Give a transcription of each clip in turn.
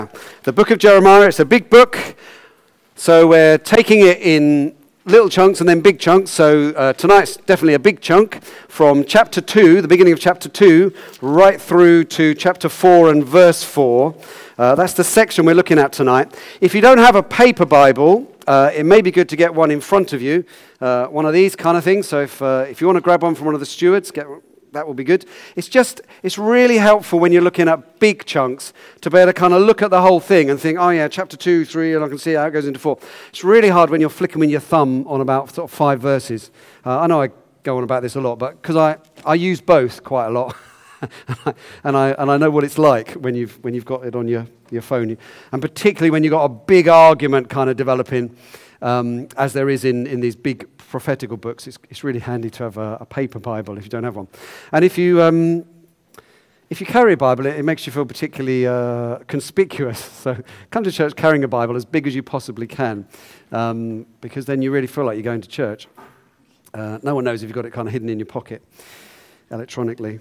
The book of Jeremiah, it's a big book, so we're taking it in little chunks and then big chunks. So tonight's definitely a big chunk from chapter 2, the beginning of chapter 2, right through to chapter 4 and verse 4. That's the section we're looking at tonight. If you don't have a paper Bible, it may be good to get one in front of you, one of these kind of things. So if you want to grab one from one of the stewards, that will be good. It's really helpful when you're looking at big chunks to be able to kind of look at the whole thing and think, oh yeah, chapter 2, 3, and I can see how it goes into 4. It's really hard when you're flicking with your thumb on about sort of 5 verses. I know I go on about this a lot, but because I use both quite a lot, and I know what it's like when you've got it on your phone, and particularly when you've got a big argument kind of developing, as there is in these big prophetical books. It's really handy to have a paper Bible if you don't have one. And if you carry a Bible, it makes you feel particularly conspicuous. So come to church carrying a Bible as big as you possibly can, because then you really feel like you're going to church. No one knows if you've got it kind of hidden in your pocket electronically.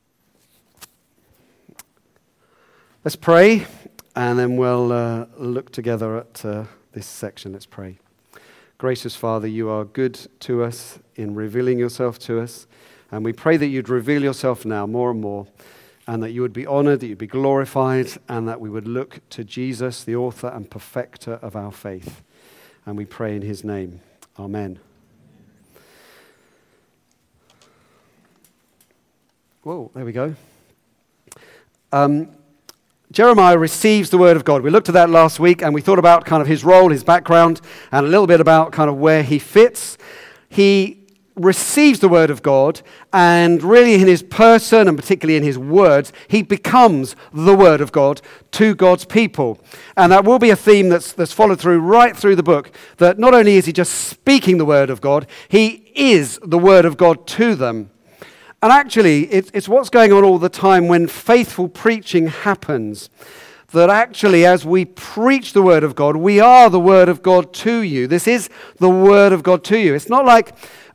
Let's pray, and then we'll look together at this section. Let's pray. Gracious Father, you are good to us in revealing yourself to us, and we pray that you'd reveal yourself now more and more, and that you would be honored, that you'd be glorified, and that we would look to Jesus, the author and perfecter of our faith. And we pray in his name. Amen. Whoa, there we go. Jeremiah receives the word of God. We looked at that last week, and we thought about kind of his role, his background, and a little bit about kind of where he fits. He receives the word of God, and really in his person, and particularly in his words, he becomes the word of God to God's people. And that will be a theme that's followed through right through the book, that not only is he just speaking the word of God, he is the word of God to them. And actually, it's what's going on all the time when faithful preaching happens. That actually, as we preach the Word of God, we are the Word of God to you. This is the Word of God to you. It's not like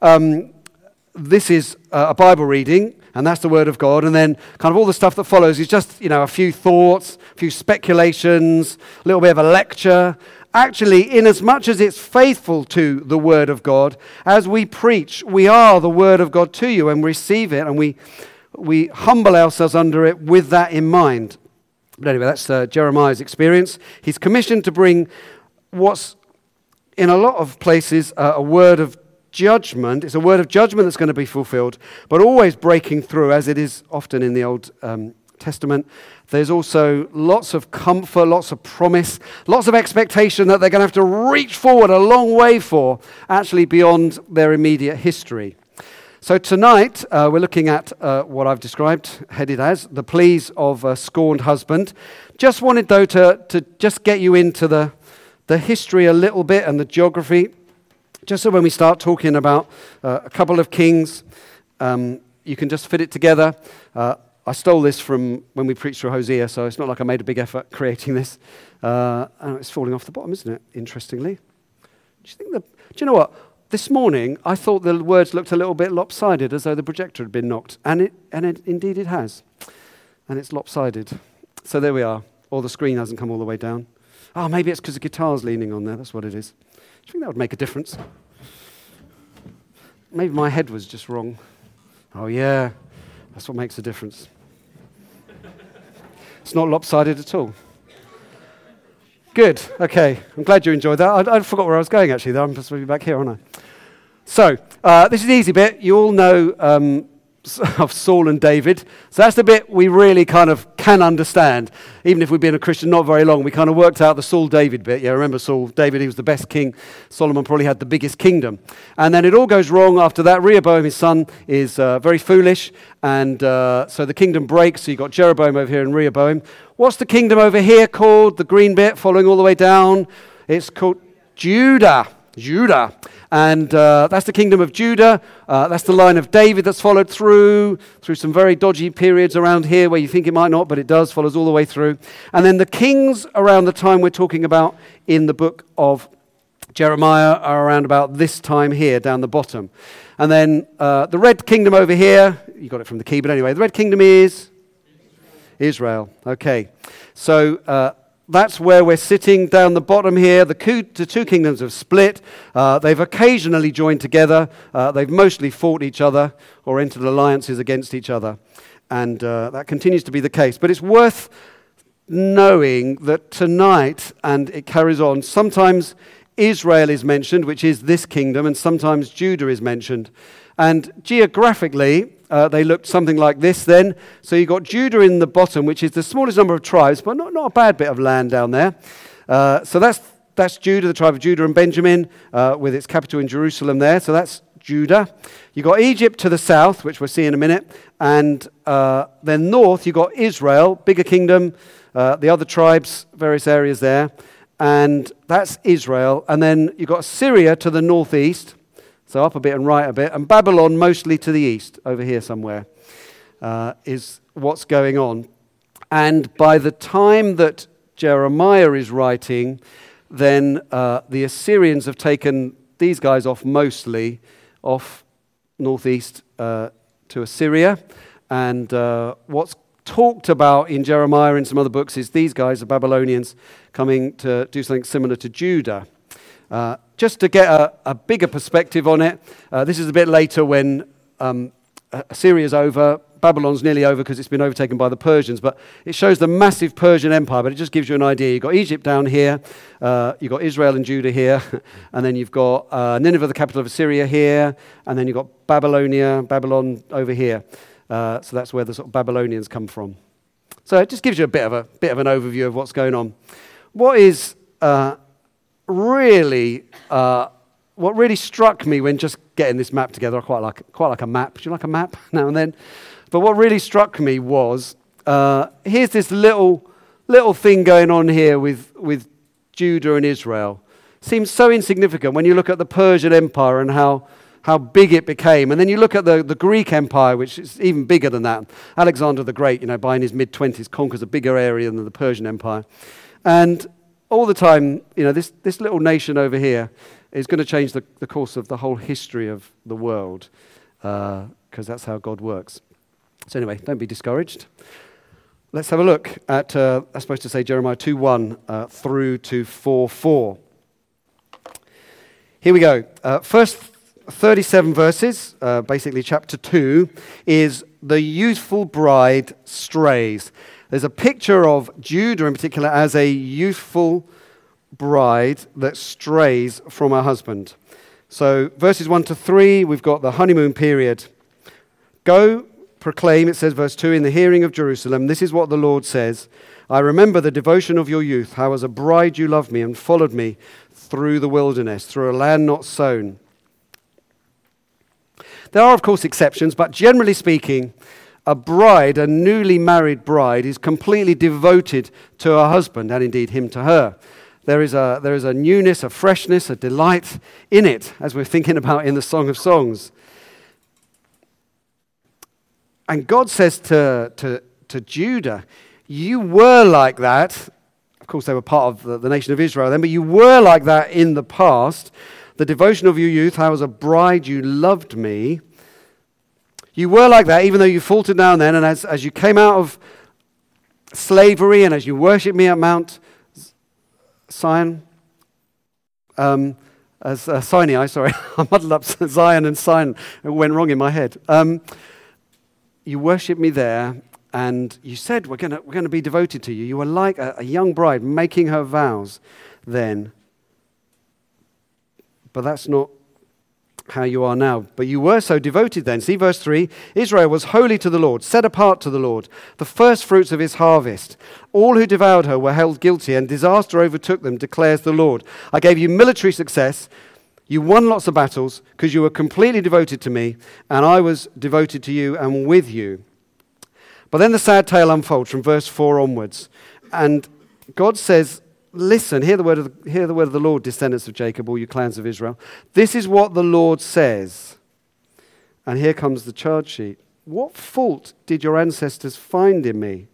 this is a Bible reading, and that's the Word of God, and then kind of all the stuff that follows is just, a few thoughts, a few speculations, a little bit of a lecture. Actually, inasmuch as it's faithful to the Word of God, as we preach, we are the Word of God to you and receive it, and we humble ourselves under it with that in mind. But anyway, that's Jeremiah's experience. He's commissioned to bring what's, in a lot of places, a word of judgment. It's a word of judgment that's going to be fulfilled, but always breaking through, as it is often in the Old Testament. There's also lots of comfort, lots of promise, lots of expectation that they're going to have to reach forward a long way for, actually beyond their immediate history. So tonight, we're looking at what I've described, headed as, the pleas of a scorned husband. Just wanted, though, to just get you into the history a little bit and the geography, just so when we start talking about a couple of kings, you can just fit it together. I stole this from when we preached through Hosea, so it's not like I made a big effort creating this. And it's falling off the bottom, isn't it, interestingly? Do you know what? This morning, I thought the words looked a little bit lopsided, as though the projector had been knocked. And indeed it has. And it's lopsided. So there we are. Or the screen hasn't come all the way down. Oh, maybe it's because the guitar's leaning on there. That's what it is. Do you think that would make a difference? Maybe my head was just wrong. Oh, yeah. That's what makes a difference. It's not lopsided at all. Good. Okay. I'm glad you enjoyed that. I forgot where I was going, actually. I'm supposed to be back here, aren't I? So, this is the easy bit. You all know of Saul and David. So that's the bit we really kind of can understand. Even if we've been a Christian not very long, we kind of worked out the Saul-David bit. Yeah, remember Saul, David, he was the best king. Solomon probably had the biggest kingdom. And then it all goes wrong after that. Rehoboam, his son, is very foolish. And so the kingdom breaks. So you've got Jeroboam over here and Rehoboam. What's the kingdom over here called? The green bit following all the way down. It's called Judah. And that's the kingdom of Judah. That's the line of David that's followed through some very dodgy periods around here where you think it might not, but it does, follows all the way through. And then the kings around the time we're talking about in the book of Jeremiah are around about this time here, down the bottom. And then the red kingdom over here, you got it from the key, but anyway, the red kingdom is Israel. Okay. So That's where we're sitting down the bottom here. The two kingdoms have split. They've occasionally joined together. They've mostly fought each other or entered alliances against each other. And that continues to be the case. But it's worth knowing that tonight, and it carries on, sometimes Israel is mentioned, which is this kingdom, and sometimes Judah is mentioned. And geographically, they looked something like this then. So you've got Judah in the bottom, which is the smallest number of tribes, but not a bad bit of land down there. So that's Judah, the tribe of Judah and Benjamin, with its capital in Jerusalem there. So that's Judah. You've got Egypt to the south, which we'll see in a minute. And then north, you've got Israel, bigger kingdom, the other tribes, various areas there. And that's Israel. And then you've got Syria to the northeast. So up a bit and right a bit. And Babylon mostly to the east, over here somewhere, is what's going on. And by the time that Jeremiah is writing, then the Assyrians have taken these guys off mostly, off northeast to Assyria. And what's talked about in Jeremiah and some other books is these guys, the Babylonians, coming to do something similar to Judah. Just to get a bigger perspective on it, this is a bit later when Assyria's over, Babylon's nearly over because it's been overtaken by the Persians, but it shows the massive Persian empire, but it just gives you an idea. You've got Egypt down here, you've got Israel and Judah here, and then you've got Nineveh, the capital of Assyria, here, and then you've got Babylon over here. So that's where the sort of Babylonians come from. So it just gives you a bit of an overview of what's going on. What really struck me when just getting this map together, I quite like a map. Do you like a map now and then? But what really struck me was here's this little thing going on here with Judah and Israel. Seems so insignificant when you look at the Persian Empire and how big it became. And then you look at the Greek Empire, which is even bigger than that. Alexander the Great, by in his mid-20s, conquers a bigger area than the Persian Empire. And all the time, this little nation over here is going to change the course of the whole history of the world, because that's how God works. So anyway, don't be discouraged. Let's have a look at, I'm supposed to say Jeremiah 2:1 through to 4:4. Here we go. First 37 verses, basically chapter 2, is the youthful bride strays. There's a picture of Judah in particular as a youthful bride that strays from her husband. So verses 1 to 3, we've got the honeymoon period. Go, proclaim, it says verse 2, in the hearing of Jerusalem, this is what the Lord says. I remember the devotion of your youth, how as a bride you loved me and followed me through the wilderness, through a land not sown. There are, of course, exceptions, but generally speaking, a bride, a newly married bride, is completely devoted to her husband, and indeed him to her. There is a newness, a freshness, a delight in it, as we're thinking about in the Song of Songs. And God says to Judah, you were like that. Of course, they were part of the nation of Israel then, but you were like that in the past. The devotion of your youth, how as a bride you loved me. You were like that, even though you faltered now and then, and as you came out of slavery and as you worshipped me at Mount Sinai, Sinai, sorry, I muddled up Zion and Sinai, it went wrong in my head. You worshipped me there, and you said we're going to be devoted to you. You were like a young bride making her vows then. But that's not how you are now. But you were so devoted then. See verse 3. Israel was holy to the Lord, set apart to the Lord, the first fruits of his harvest. All who devoured her were held guilty, and disaster overtook them, declares the Lord. I gave you military success. You won lots of battles because you were completely devoted to me, and I was devoted to you and with you. But then the sad tale unfolds from verse 4 onwards. And God says, listen, hear the word of the Lord, descendants of Jacob, all you clans of Israel. This is what the Lord says. And here comes the charge sheet. What fault did your ancestors find in me?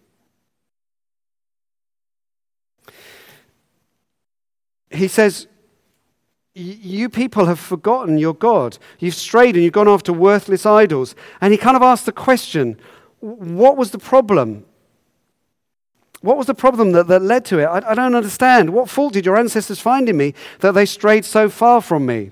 He says, you people have forgotten your God. You've strayed and you've gone after worthless idols. And he kind of asked the question, what was the problem? What was the problem that led to it? I don't understand. What fault did your ancestors find in me that they strayed so far from me?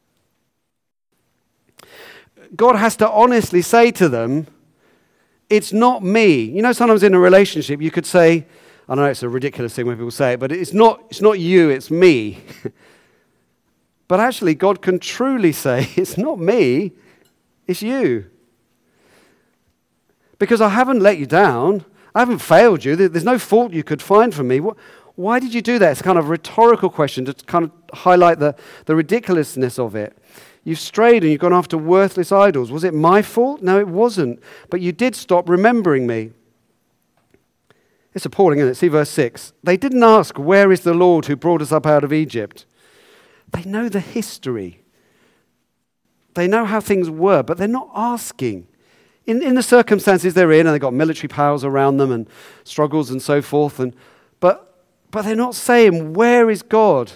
God has to honestly say to them, it's not me. You know, sometimes in a relationship you could say, I know it's a ridiculous thing when people say it, but it's not you, it's me. But actually God can truly say, it's not me, it's you. Because I haven't let you down. I haven't failed you. There's no fault you could find from me. Why did you do that? It's a kind of rhetorical question to kind of highlight the ridiculousness of it. You've strayed and you've gone after worthless idols. Was it my fault? No, it wasn't. But you did stop remembering me. It's appalling, isn't it? See verse 6. They didn't ask, where is the Lord who brought us up out of Egypt? They know the history. They know how things were, but they're not asking. In the circumstances they're in, and they've got military powers around them and struggles and so forth, but they're not saying, where is God?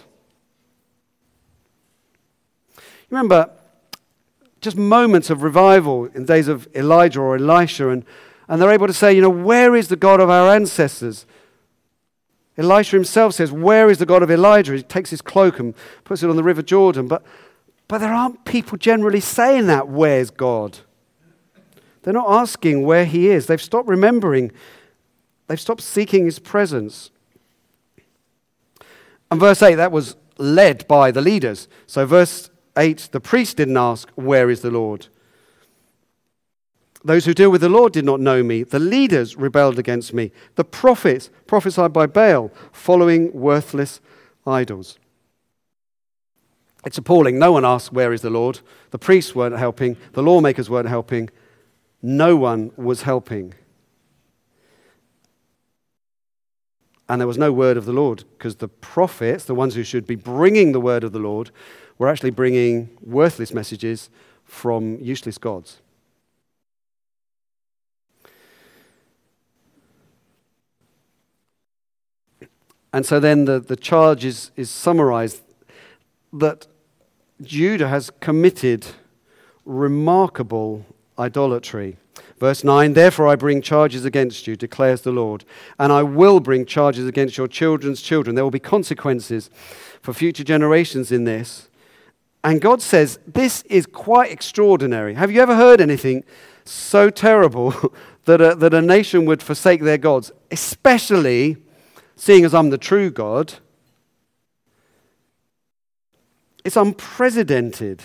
You remember just moments of revival in days of Elijah or Elisha, and they're able to say, where is the God of our ancestors? Elisha himself says, where is the God of Elijah? He takes his cloak and puts it on the River Jordan. But there aren't people generally saying that, where's God? They're not asking where he is. They've stopped remembering. They've stopped seeking his presence. And verse 8, that was led by the leaders. So verse 8, the priest didn't ask, where is the Lord? Those who deal with the Lord did not know me. The leaders rebelled against me. The prophets prophesied by Baal, following worthless idols. It's appalling. No one asked, where is the Lord? The priests weren't helping. The lawmakers weren't helping. No one was helping. And there was no word of the Lord, because the prophets, the ones who should be bringing the word of the Lord, were actually bringing worthless messages from useless gods. And so then the charge is summarized that Judah has committed remarkable idolatry. Verse 9, therefore I bring charges against you, declares the Lord, and I will bring charges against your children's children. There will be consequences for future generations in this. And God says, this is quite extraordinary. Have you ever heard anything so terrible that a nation would forsake their gods, especially seeing as I'm the true God? It's unprecedented.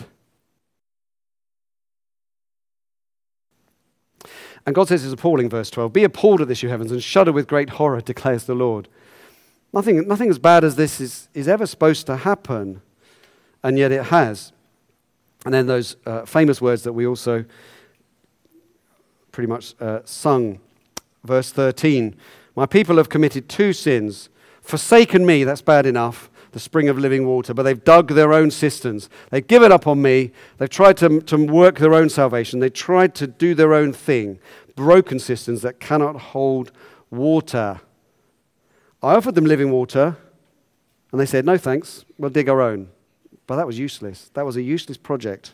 And God says it's appalling, verse 12. Be appalled at this, you heavens, and shudder with great horror, declares the Lord. Nothing as bad as this is ever supposed to happen, and yet it has. And then those famous words that we also pretty much sung. Verse 13. My people have committed two sins. Forsaken me, that's bad enough, the spring of living water, but they've dug their own cisterns. They've given up on me. They've tried to work their own salvation. They tried to do their own thing. Broken cisterns that cannot hold water. I offered them living water, and they said, no thanks, we'll dig our own. But that was useless. That was a useless project.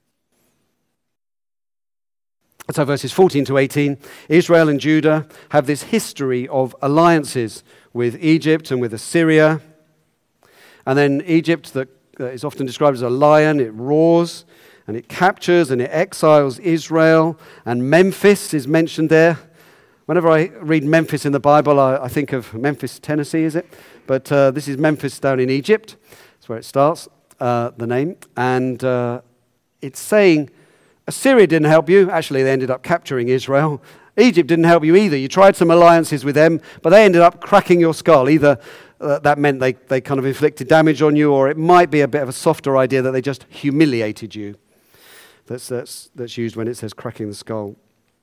So verses 14 to 18, Israel and Judah have this history of alliances with Egypt and with Assyria. And then Egypt, that is often described as a lion, it roars and it captures and it exiles Israel. And Memphis is mentioned there. Whenever I read Memphis in the Bible, I think of Memphis, Tennessee, is it? But this is Memphis down in Egypt. That's where it starts, the name. And it's saying, Assyria didn't help you. Actually, they ended up capturing Israel. Egypt didn't help you either. You tried some alliances with them, but they ended up cracking your skull. Either that meant they kind of inflicted damage on you, or it might be a bit of a softer idea that they just humiliated you. That's used when it says cracking the skull.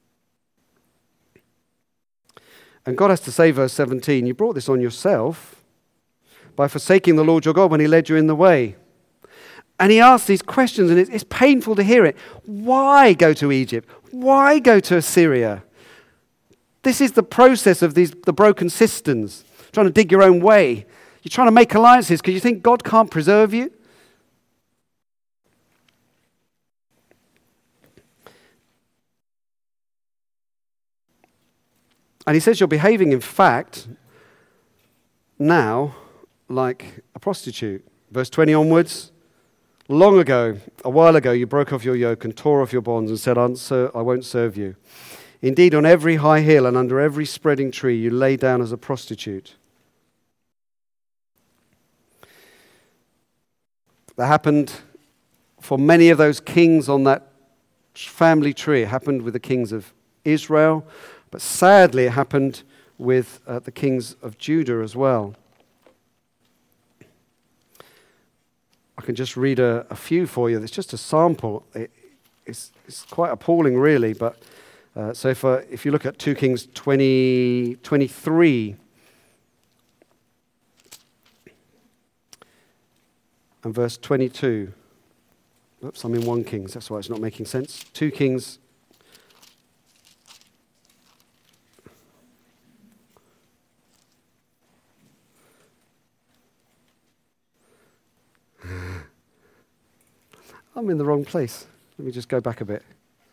And God has to say, verse 17, you brought this on yourself by forsaking the Lord your God when he led you in the way. And he asks these questions, and it's painful to hear it. Why go to Egypt? Why go to Assyria? This is the process of the broken cisterns, trying to dig your own way. You're trying to make alliances because you think God can't preserve you. And he says you're behaving, in fact, now like a prostitute. Verse 20 onwards. Long ago, a while ago, you broke off your yoke and tore off your bonds and said, I won't serve you. Indeed, on every high hill and under every spreading tree, you lay down as a prostitute. That happened for many of those kings on that family tree. It happened with the kings of Israel, but sadly it happened with the kings of Judah as well. I can just read a few for you. It's just a sample. It's quite appalling, really. But so if you look at 2 Kings 23 and verse 22. Oops, I'm in 1 Kings. That's why it's not making sense. 2 Kings. I'm in the wrong place. Let me just go back a bit.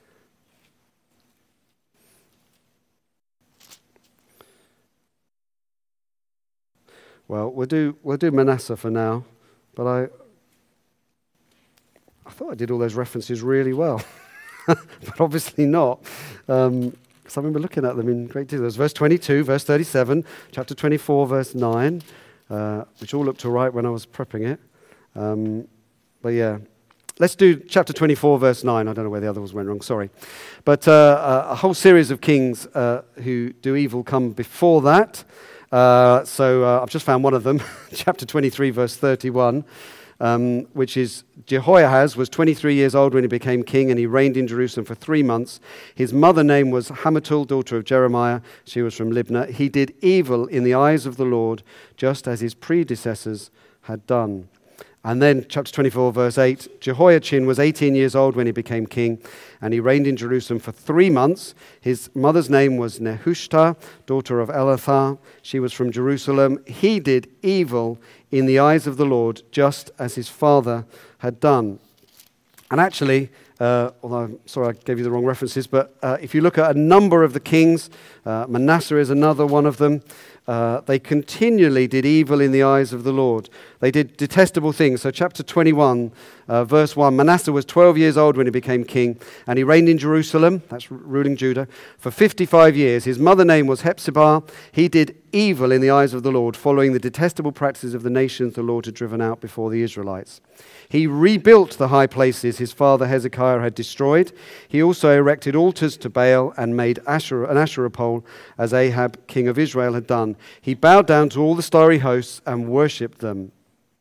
Well, we'll do Manasseh for now, but I thought I did all those references really well, but obviously not, because I remember looking at them in great detail. There's verse 22, verse 37, chapter 24, verse 9, which all looked all right when I was prepping it. But yeah. Let's do chapter 24, verse 9. I don't know where the other ones went wrong, sorry. But a whole series of kings who do evil come before that. So I've just found one of them, chapter 23, verse 31, which is Jehoahaz was 23 years old when he became king, and he reigned in Jerusalem for 3 months. His mother name was Hamutal, daughter of Jeremiah. She was from Libnah. He did evil in the eyes of the Lord, just as his predecessors had done. And then, chapter 24, verse 8, Jehoiachin was 18 years old when he became king, and he reigned in Jerusalem for 3 months. His mother's name was Nehushta, daughter of Elathah. She was from Jerusalem. He did evil in the eyes of the Lord, just as his father had done. And actually, although I'm sorry I gave you the wrong references, but if you look at a number of the kings, Manasseh is another one of them. They continually did evil in the eyes of the Lord. They did detestable things. So chapter 21, verse 1, Manasseh was 12 years old when he became king, and he reigned in Jerusalem, that's ruling Judah, for 55 years. His mother name was Hephzibah. He did evil in the eyes of the Lord, following the detestable practices of the nations the Lord had driven out before the Israelites. He rebuilt the high places his father Hezekiah had destroyed. He also erected altars to Baal and made an Asherah pole, as Ahab, king of Israel, had done. He bowed down to all the starry hosts and worshipped them.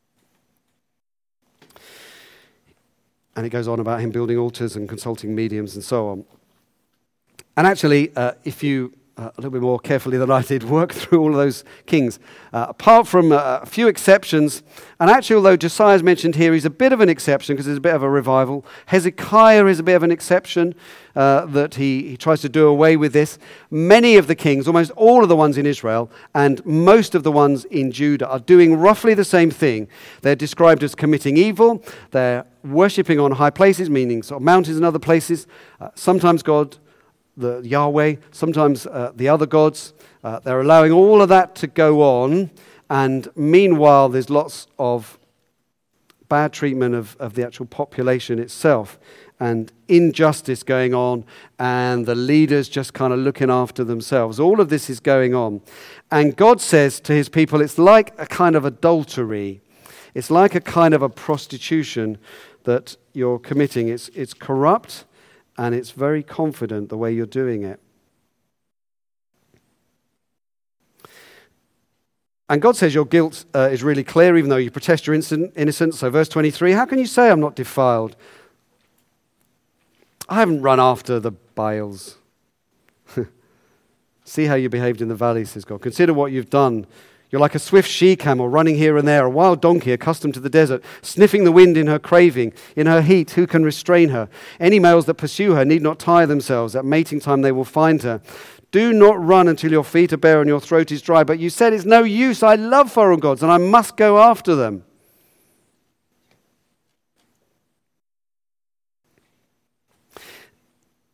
And it goes on about him building altars and consulting mediums and so on. And actually, if you a little bit more carefully than I did, work through all of those kings. Apart from a few exceptions, and actually although Josiah is mentioned here, he's a bit of an exception because there's a bit of a revival. Hezekiah is a bit of an exception that he tries to do away with this. Many of the kings, almost all of the ones in Israel and most of the ones in Judah are doing roughly the same thing. They're described as committing evil. They're worshipping on high places, meaning sort of mountains and other places. Sometimes God, the Yahweh, sometimes the other gods. They're allowing all of that to go on, and meanwhile there's lots of bad treatment of the actual population itself, and injustice going on, and the leaders just kind of looking after themselves. All of this is going on. And God says to his people, it's like a kind of adultery. It's like a kind of a prostitution that you're committing. It's corrupt, and it's very confident the way you're doing it. And God says your guilt is really clear, even though you protest your innocence. So verse 23, how can you say I'm not defiled? I haven't run after the Baals. See how you behaved in the valley, says God. Consider what you've done. You're like a swift she-camel running here and there, a wild donkey accustomed to the desert, sniffing the wind in her craving. In her heat, who can restrain her? Any males that pursue her need not tire themselves. At mating time they will find her. Do not run until your feet are bare and your throat is dry. But you said it's no use. I love foreign gods and I must go after them.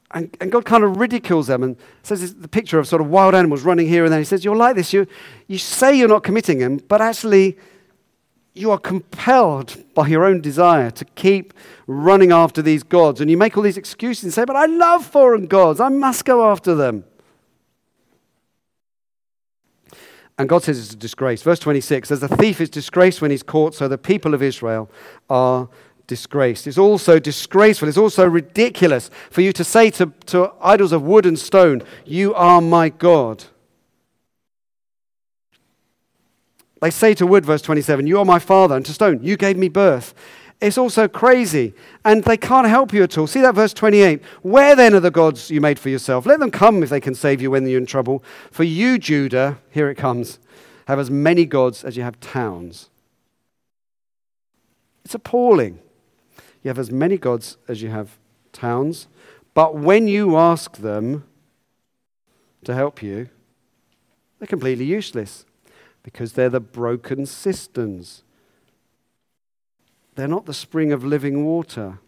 And God kind of ridicules them and says the picture of sort of wild animals running here and there. He says, you're like this. You say you're not committing them, but actually you are compelled by your own desire to keep running after these gods. And you make all these excuses and say, but I love foreign gods. I must go after them. And God says it's a disgrace. Verse 26, as a thief is disgraced when he's caught, so the people of Israel are disgraced. It's also disgraceful. It's also ridiculous for you to say to idols of wood and stone, you are my God. They say to wood, verse 27, you are my father, and to stone, you gave me birth. It's also crazy, and they can't help you at all. See that verse 28. Where then are the gods you made for yourself? Let them come if they can save you when you're in trouble. For you, Judah, here it comes, have as many gods as you have towns. It's appalling. You have as many gods as you have towns, but when you ask them to help you, they're completely useless because they're the broken cisterns. They're not the spring of living water.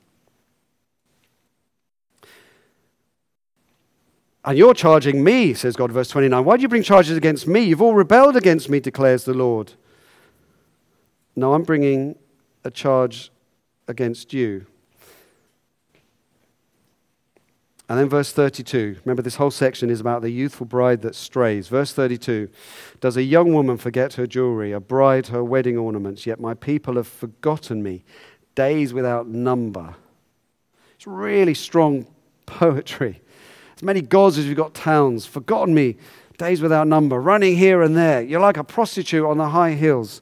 And you're charging me, says God, verse 29. Why do you bring charges against me? You've all rebelled against me, declares the Lord. No, I'm bringing a charge against you. And then verse 32. Remember, this whole section is about the youthful bride that strays. Verse 32. Does a young woman forget her jewelry, a bride her wedding ornaments? Yet my people have forgotten me, days without number. It's really strong poetry. As many gods as you've got towns, forgotten me, days without number, running here and there. You're like a prostitute on the high hills.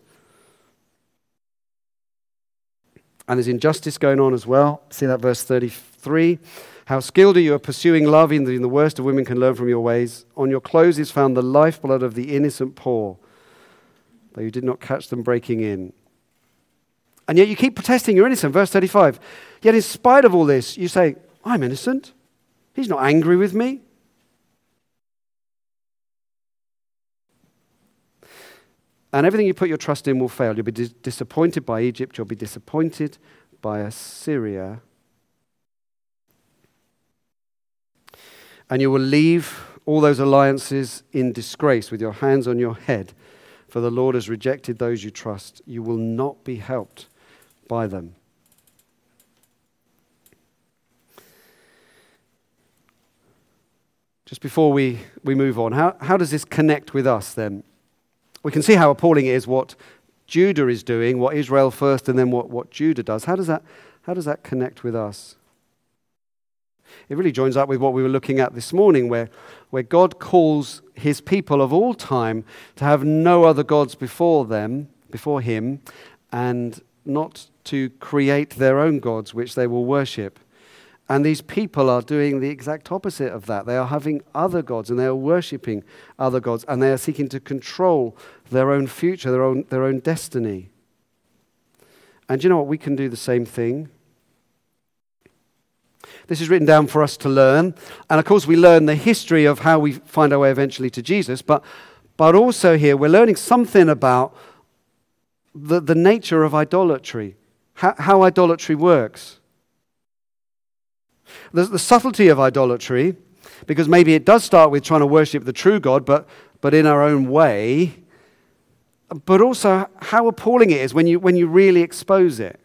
And there's injustice going on as well. See that verse 33. How skilled are you at pursuing love, in the worst of women can learn from your ways. On your clothes is found the lifeblood of the innocent poor, though you did not catch them breaking in. And yet you keep protesting you're innocent. Verse 35. Yet in spite of all this, you say, I'm innocent. He's not angry with me. And everything you put your trust in will fail. You'll be disappointed by Egypt. You'll be disappointed by Assyria. And you will leave all those alliances in disgrace with your hands on your head, for the Lord has rejected those you trust. You will not be helped by them. Just before we move on, how does this connect with us then? We can see how appalling it is what Judah is doing, what Israel first, and then what Judah does. How does that connect with us? It really joins up with what we were looking at this morning, where God calls his people of all time to have no other gods before him, and not to create their own gods which they will worship. And these people are doing the exact opposite of that. They are having other gods, and they are worshipping other gods, and they are seeking to control their own future, their own destiny. And you know what? We can do the same thing. This is written down for us to learn. And of course, we learn the history of how we find our way eventually to Jesus. But also here, we're learning something about the nature of idolatry, how idolatry works. The subtlety of idolatry, because maybe it does start with trying to worship the true God, but in our own way. But also how appalling it is when you really expose it.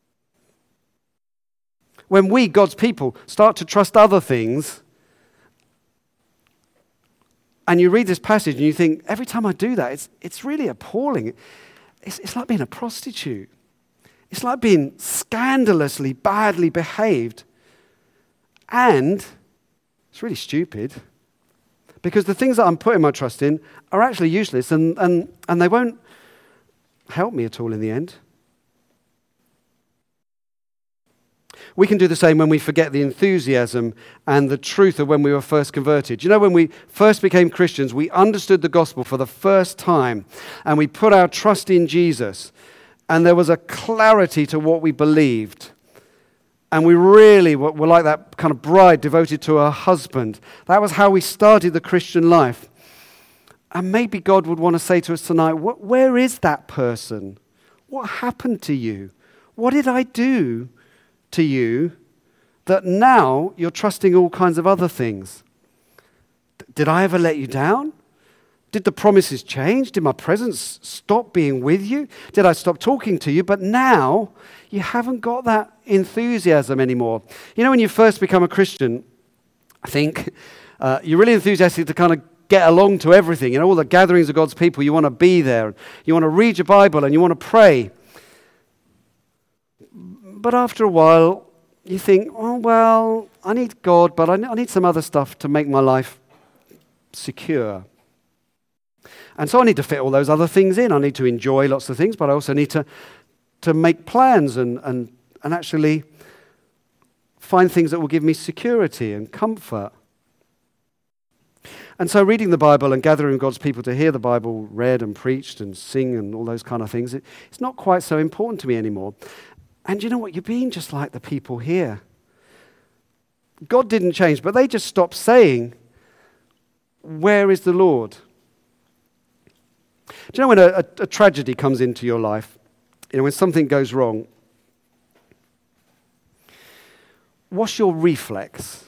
When we, God's people, start to trust other things, and you read this passage and you think, every time I do that, it's really appalling. It's like being a prostitute. It's like being scandalously, badly behaved. And it's really stupid, because the things that I'm putting my trust in are actually useless, and they won't help me at all in the end. We can do the same when we forget the enthusiasm and the truth of when we were first converted. You know, when we first became Christians, we understood the gospel for the first time, and we put our trust in Jesus, and there was a clarity to what we believed. And we really were like that kind of bride devoted to her husband. That was how we started the Christian life. And maybe God would want to say to us tonight, where is that person? What happened to you? What did I do to you that now you're trusting all kinds of other things. Did I ever let you down? Did the promises change? Did my presence stop being with you? Did I stop talking to you? But now you haven't got that enthusiasm anymore. You know, when you first become a Christian, I think you're really enthusiastic to kind of get along to everything. You know, all the gatherings of God's people, you want to be there. You want to read your Bible and you want to pray. But after a while, you think, oh, well, I need God, but I need some other stuff to make my life secure. And so I need to fit all those other things in. I need to enjoy lots of things, but I also need to make plans and actually find things that will give me security and comfort. And so reading the Bible and gathering God's people to hear the Bible read and preached and sing and all those kind of things, it's not quite so important to me anymore. And you know what? You're being just like the people here. God didn't change, but they just stopped saying, "Where is the Lord?" Do you know when a tragedy comes into your life, when something goes wrong, what's your reflex?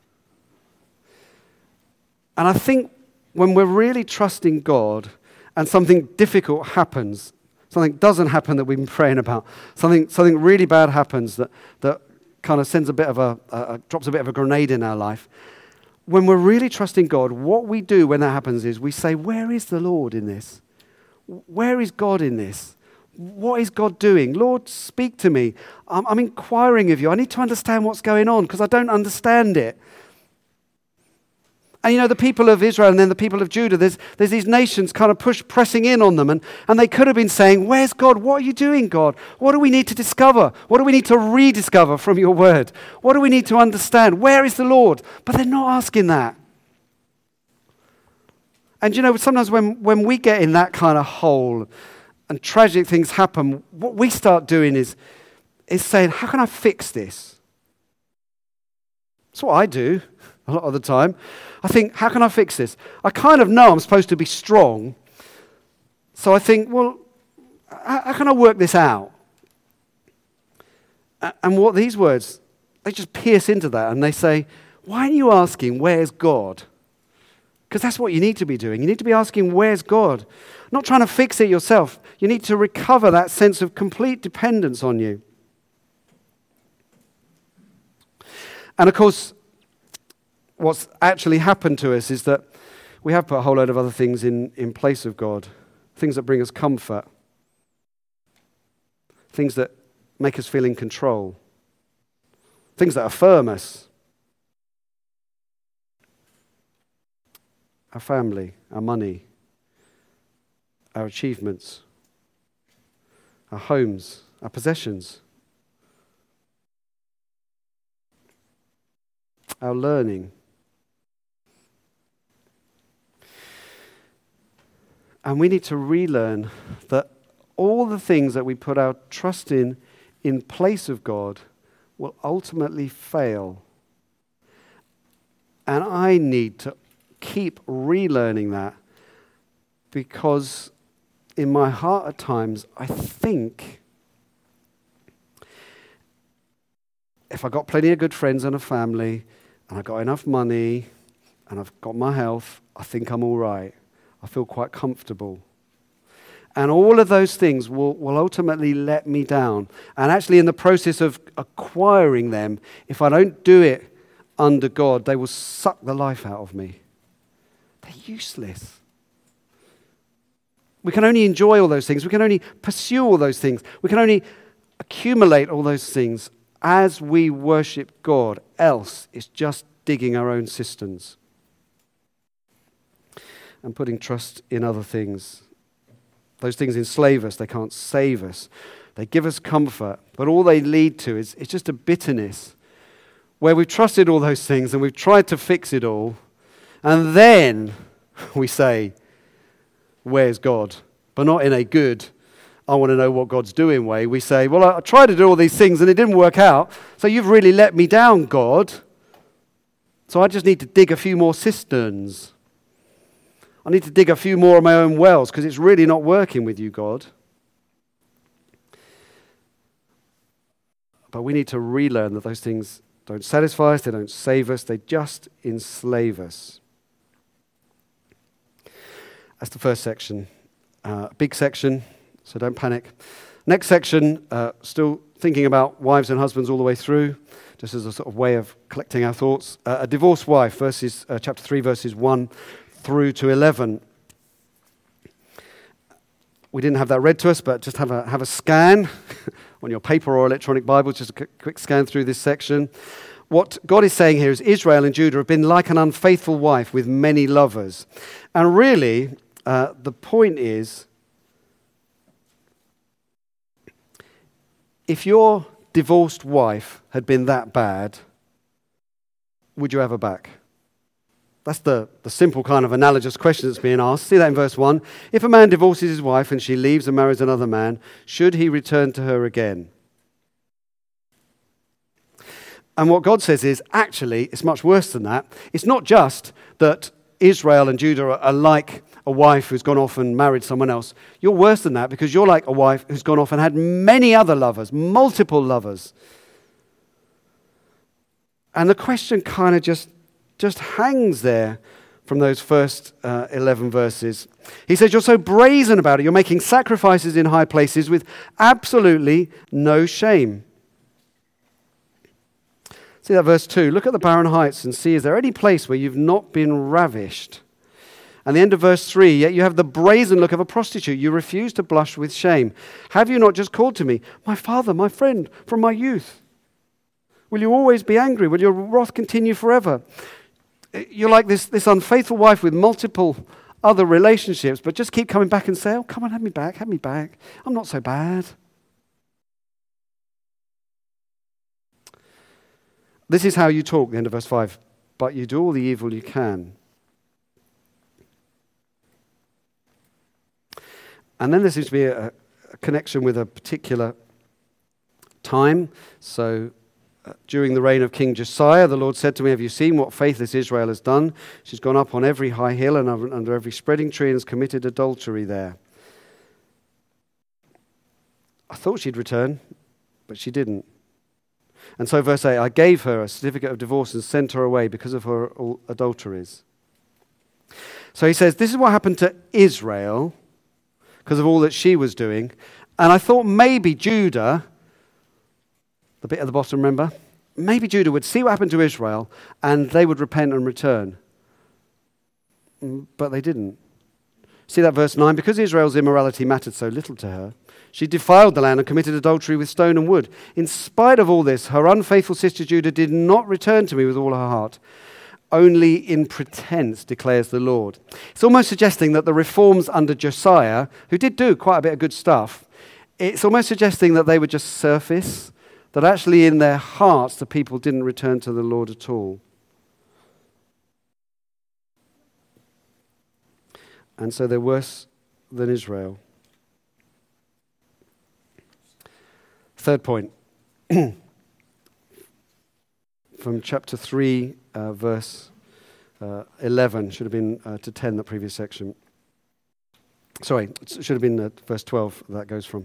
And I think when we're really trusting God and something difficult happens, something doesn't happen that we've been praying about, something really bad happens that kind of sends a bit of drops a bit of a grenade in our life, when we're really trusting God, what we do when that happens is we say, "Where is the Lord in this? Where is God in this? What is God doing? Lord, speak to me. I'm inquiring of you. I need to understand what's going on because I don't understand it." And the people of Israel and then the people of Judah, there's these nations kind of pressing in on them. And they could have been saying, "Where's God? What are you doing, God? What do we need to discover? What do we need to rediscover from your word? What do we need to understand? Where is the Lord?" But they're not asking that. And sometimes when we get in that kind of hole and tragic things happen, what we start doing is saying, "How can I fix this?" That's what I do a lot of the time. I think, how can I fix this? I kind of know I'm supposed to be strong. So I think, well, how can I work this out? And what these words, they just pierce into that and they say, why aren't you asking, "Where's God?" Because that's what you need to be doing. You need to be asking, "Where's God?" Not trying to fix it yourself. You need to recover that sense of complete dependence on you. And of course, what's actually happened to us is that we have put a whole load of other things in place of God. Things that bring us comfort. Things that make us feel in control. Things that affirm us. Our family, our money, our achievements, our homes, our possessions, our learning. And we need to relearn that all the things that we put our trust in place of God will ultimately fail. And I need to keep relearning that because in my heart at times, I think if I got plenty of good friends and a family and I got enough money and I've got my health, I think I'm all right. I feel quite comfortable. And all of those things will ultimately let me down. And actually in the process of acquiring them, if I don't do it under God, they will suck the life out of me. They're useless. We can only enjoy all those things. We can only pursue all those things. We can only accumulate all those things as we worship God. Else, it's just digging our own cisterns and putting trust in other things. Those things enslave us. They can't save us. They give us comfort, but all they lead to is it's just a bitterness where we've trusted all those things and we've tried to fix it all, and then we say, "Where's God?" But not in a good, "I want to know what God's doing" way. We say, "Well, I tried to do all these things and it didn't work out, so you've really let me down, God. So I just need to dig a few more cisterns. I need to dig a few more of my own wells because it's really not working with you, God." But we need to relearn that those things don't satisfy us, they don't save us, they just enslave us. That's the first section. Big section, so don't panic. Next section, still thinking about wives and husbands all the way through, just as a sort of way of collecting our thoughts. A divorced wife, chapter 3, verses 1 through to 11. We didn't have that read to us, but just have a scan on your paper or electronic Bible, just a quick scan through this section. What God is saying here is Israel and Judah have been like an unfaithful wife with many lovers. And really, the point is, if your divorced wife had been that bad, would you have her back? That's the simple kind of analogous question that's being asked. See that in verse 1. If a man divorces his wife and she leaves and marries another man, should he return to her again? And what God says is, actually, it's much worse than that. It's not just that Israel and Judah are like a wife who's gone off and married someone else. You're worse than that because you're like a wife who's gone off and had many other lovers, multiple lovers. And the question kind of just hangs there from those first 11 verses. He says, you're so brazen about it. You're making sacrifices in high places with absolutely no shame. See that verse 2. Look at the barren heights and see, is there any place where you've not been ravished? And the end of verse 3, yet you have the brazen look of a prostitute. You refuse to blush with shame. Have you not just called to me, my father, my friend, from my youth? Will you always be angry? Will your wrath continue forever? You're like this unfaithful wife with multiple other relationships, but just keep coming back and say, oh, come on, have me back. I'm not so bad. This is how you talk, the end of verse 5. But you do all the evil you can. And then there seems to be a connection with a particular time. So during the reign of King Josiah, the Lord said to me, have you seen what faithless Israel has done? She's gone up on every high hill and under every spreading tree and has committed adultery there. I thought she'd return, but she didn't. And so verse 8, I gave her a certificate of divorce and sent her away because of her adulteries. So he says, this is what happened to Israel because of all that she was doing. And I thought maybe Judah, the bit at the bottom, remember? Maybe Judah would see what happened to Israel and they would repent and return. But they didn't. See that verse 9? Because Israel's immorality mattered so little to her, she defiled the land and committed adultery with stone and wood. In spite of all this, her unfaithful sister Judah did not return to me with all her heart. Only in pretense, declares the Lord. It's almost suggesting that the reforms under Josiah, who did do quite a bit of good stuff, it's almost suggesting that they were just surface, that actually in their hearts the people didn't return to the Lord at all. And so they're worse than Israel. Third point, from chapter 3, verse 11, should have been to 10, the previous section. Sorry, it should have been verse 12 that goes from.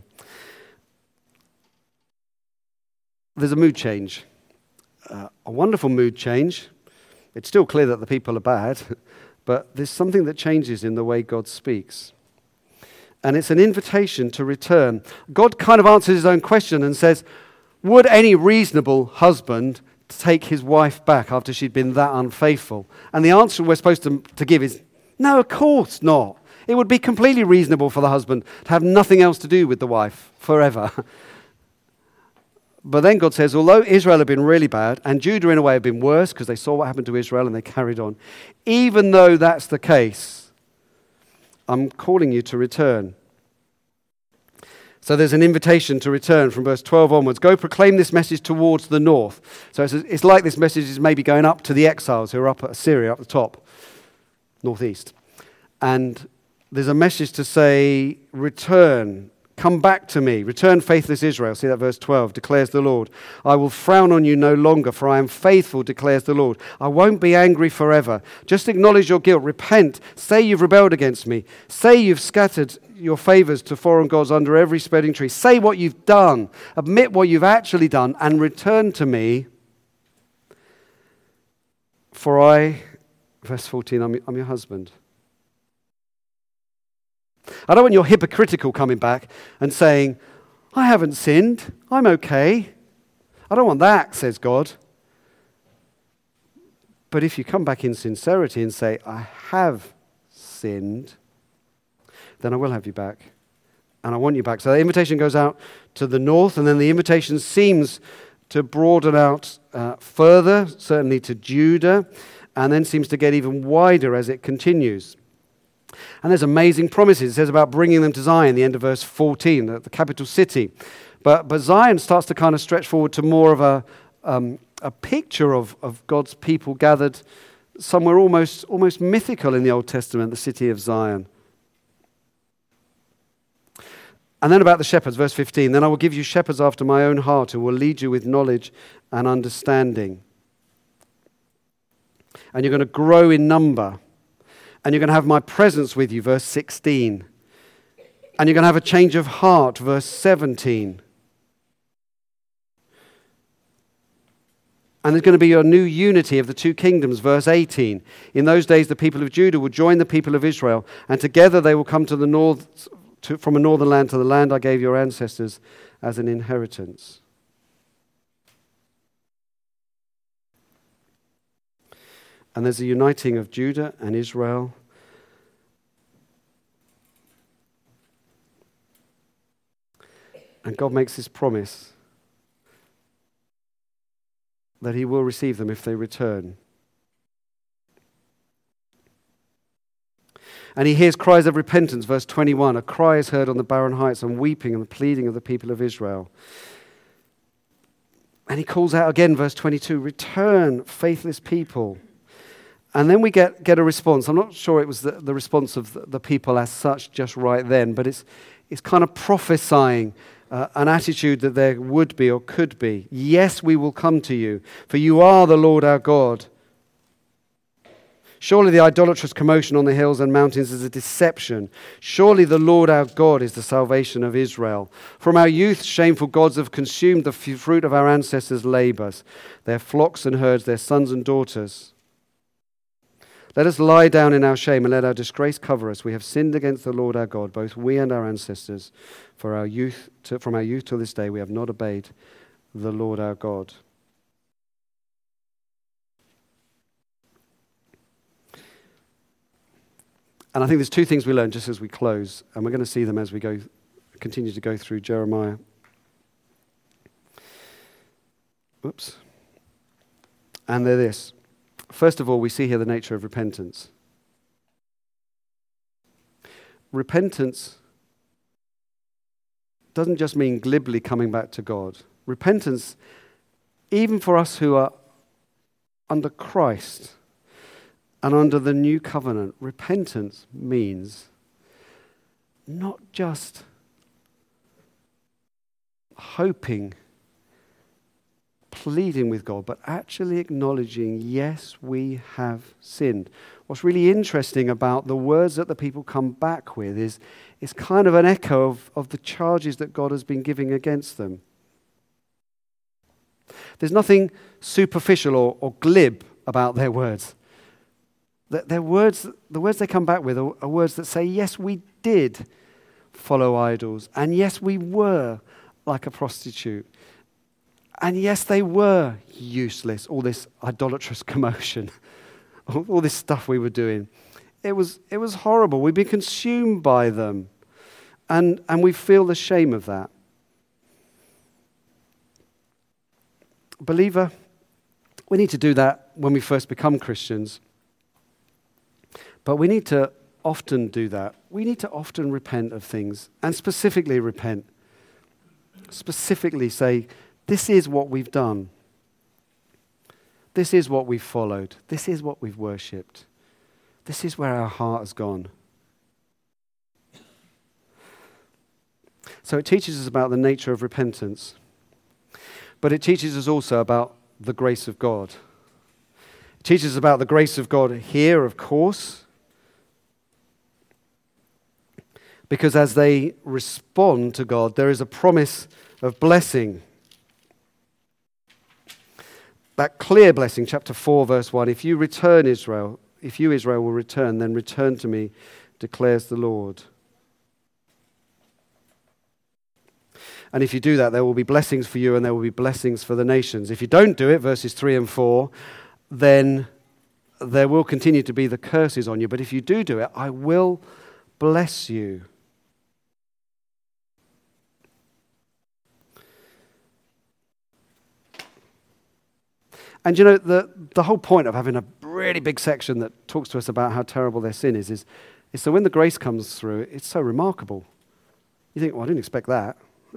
There's a mood change, a wonderful mood change. It's still clear that the people are bad, but there's something that changes in the way God speaks. And it's an invitation to return. God kind of answers his own question and says, would any reasonable husband take his wife back after she'd been that unfaithful? And the answer we're supposed to give is, no, of course not. It would be completely reasonable for the husband to have nothing else to do with the wife forever. But then God says, although Israel had been really bad, and Judah in a way had been worse because they saw what happened to Israel and they carried on, even though that's the case, I'm calling you to return. So there's an invitation to return from verse 12 onwards. Go proclaim this message towards the north. So it's like this message is maybe going up to the exiles who are up at Assyria, up the top, northeast. And there's a message to say, return, come back to me. Return, faithless Israel. See that verse 12, declares the Lord. I will frown on you no longer, for I am faithful, declares the Lord. I won't be angry forever. Just acknowledge your guilt. Repent. Say you've rebelled against me. Say you've scattered your favors to foreign gods under every spreading tree. Say what you've done. Admit what you've actually done and return to me. For I, verse 14, I'm your husband. I don't want your hypocritical coming back and saying, I haven't sinned, I'm okay. I don't want that, says God. But if you come back in sincerity and say, I have sinned, then I will have you back. And I want you back. So the invitation goes out to the north, and then the invitation seems to broaden out further, certainly to Judah, and then seems to get even wider as it continues. And there's amazing promises. It says about bringing them to Zion, the end of verse 14, the capital city. But Zion starts to kind of stretch forward to more of a picture of God's people gathered somewhere almost mythical in the Old Testament, the city of Zion. And then about the shepherds, verse 15, then I will give you shepherds after my own heart who will lead you with knowledge and understanding. And you're going to grow in number. And you're going to have my presence with you, verse 16. And you're going to have a change of heart, verse 17. And there's going to be a new unity of the two kingdoms, verse 18. In those days, the people of Judah will join the people of Israel, and together they will come to the north, from a northern land to the land I gave your ancestors as an inheritance. And there's a uniting of Judah and Israel. And God makes this promise that he will receive them if they return. And he hears cries of repentance, verse 21. A cry is heard on the barren heights, and weeping and the pleading of the people of Israel. And he calls out again, verse 22, return, faithless people. And then we get a response. I'm not sure it was the response of the people as such just right then, but it's kind of prophesying an attitude that there would be or could be. Yes, we will come to you, for you are the Lord our God. Surely the idolatrous commotion on the hills and mountains is a deception. Surely the Lord our God is the salvation of Israel. From our youth, shameful gods have consumed the fruit of our ancestors' labors, their flocks and herds, their sons and daughters. Let us lie down in our shame and let our disgrace cover us. We have sinned against the Lord our God, both we and our ancestors. From our youth till this day, we have not obeyed the Lord our God. And I think there's two things we learn just as we close, and we're going to see them as we continue to go through Jeremiah. Oops. And they're this. First of all, we see here the nature of repentance. Repentance doesn't just mean glibly coming back to God. Repentance, even for us who are under Christ and under the new covenant, repentance means not just hoping, pleading with God, but actually acknowledging, yes, we have sinned. What's really interesting about the words that the people come back with is kind of an echo of the charges that God has been giving against them. There's nothing superficial or glib about their words. The words they come back with are words that say, yes, we did follow idols, and yes, we were like a prostitute. And yes, they were useless, all this idolatrous commotion, all this stuff we were doing. It was horrible. We've been consumed by them. And we feel the shame of that. Believer, we need to do that when we first become Christians. But we need to often do that. We need to often repent of things, and specifically repent. Specifically say, this is what we've done. This is what we've followed. This is what we've worshipped. This is where our heart has gone. So it teaches us about the nature of repentance. But it teaches us also about the grace of God. It teaches us about the grace of God here, of course. Because as they respond to God, there is a promise of blessing. that clear blessing, chapter 4, verse 1, if you, Israel, will return, then return to me, declares the Lord. And if you do that, there will be blessings for you and there will be blessings for the nations. If you don't do it, verses 3 and 4, then there will continue to be the curses on you. But if you do it, I will bless you. And you know, the whole point of having a really big section that talks to us about how terrible their sin is so when the grace comes through, it's so remarkable. You think, well, I didn't expect that.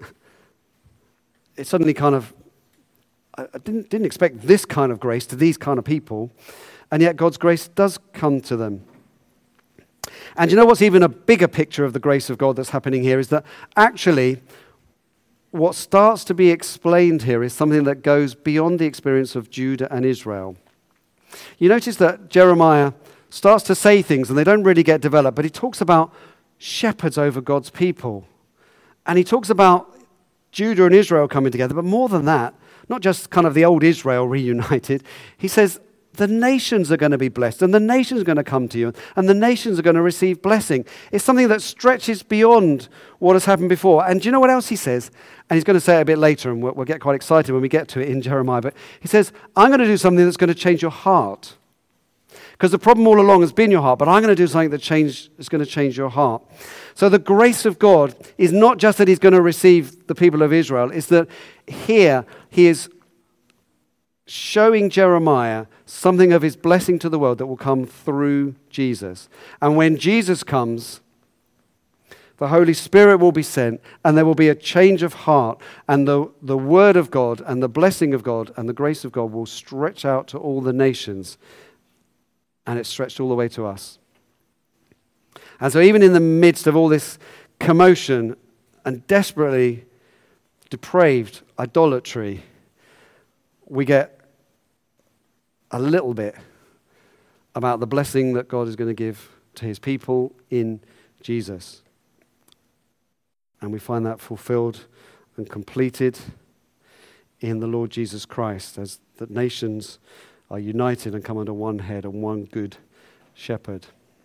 It suddenly kind of, I didn't expect this kind of grace to these kind of people, and yet God's grace does come to them. And you know what's even a bigger picture of the grace of God that's happening here is that actually what starts to be explained here is something that goes beyond the experience of Judah and Israel. You notice that Jeremiah starts to say things and they don't really get developed, but he talks about shepherds over God's people. And he talks about Judah and Israel coming together, but more than that, not just kind of the old Israel reunited, he says the nations are going to be blessed and the nations are going to come to you and the nations are going to receive blessing. It's something that stretches beyond what has happened before. And do you know what else he says? And he's going to say it a bit later, and we'll get quite excited when we get to it in Jeremiah, but he says, I'm going to do something that's going to change your heart. Because the problem all along has been your heart, but I'm going to do something that is going to change your heart. So the grace of God is not just that he's going to receive the people of Israel, it's that here he is showing Jeremiah something of his blessing to the world that will come through Jesus. And when Jesus comes, the Holy Spirit will be sent, and there will be a change of heart, and the word of God and the blessing of God and the grace of God will stretch out to all the nations, and it's stretched all the way to us. And so even in the midst of all this commotion and desperately depraved idolatry, we get a little bit about the blessing that God is going to give to his people in Jesus. And we find that fulfilled and completed in the Lord Jesus Christ as the nations are united and come under one head and one good shepherd.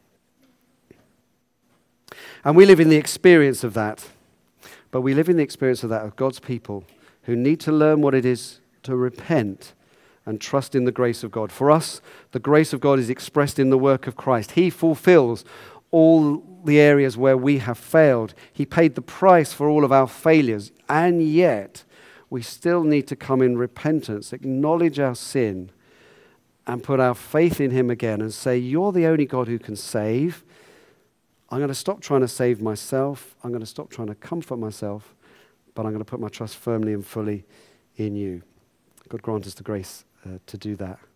And we live in the experience of that. But we live in the experience of that, of God's people who need to learn what it is to repent and trust in the grace of God. For us, the grace of God is expressed in the work of Christ. He fulfills all the areas where we have failed. He paid the price for all of our failures. And yet, we still need to come in repentance, acknowledge our sin, and put our faith in him again and say, you're the only God who can save. I'm going to stop trying to save myself. I'm going to stop trying to comfort myself, but I'm going to put my trust firmly and fully in you. God grant us the grace to do that.